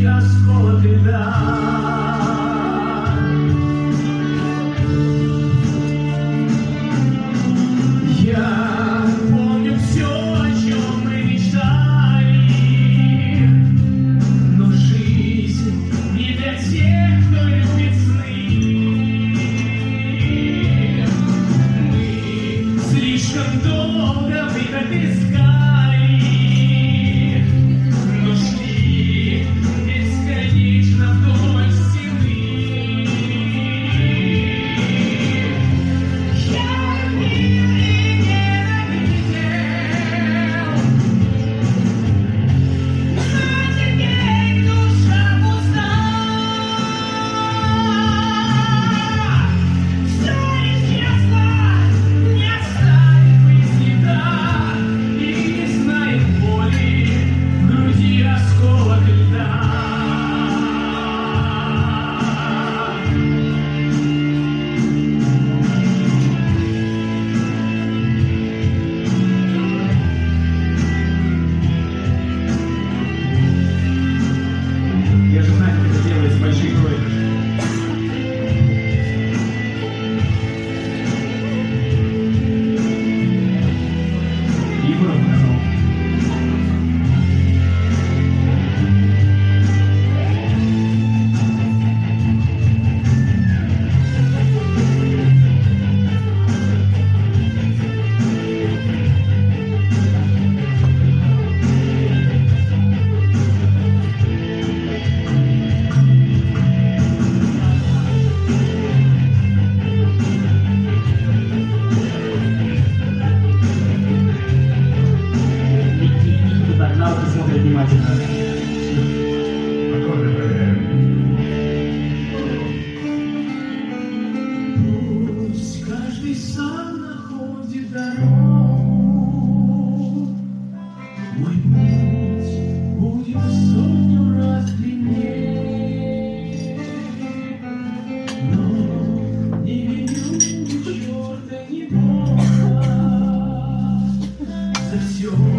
осколок льда. Я помню все, о чем мы мечтали, но жизнь не для тех, кто любит сны. Мы слишком долго выход искали, но шли бесконечно вдоль стены. Я любил и ненавидел, но теперь душа пуста. Все исчезло, не оставив и следа, и не знает боли в груди осколок льда. Я же знаю, как это делать с большой кровью. Егоров показал. Никита догнал, посмотри внимательно. Аккорды проверяем. Пусть каждый сам находит дорогу. Мой путь будет в 100 раз длиннее, но не виню ни черта, ни Бога за все.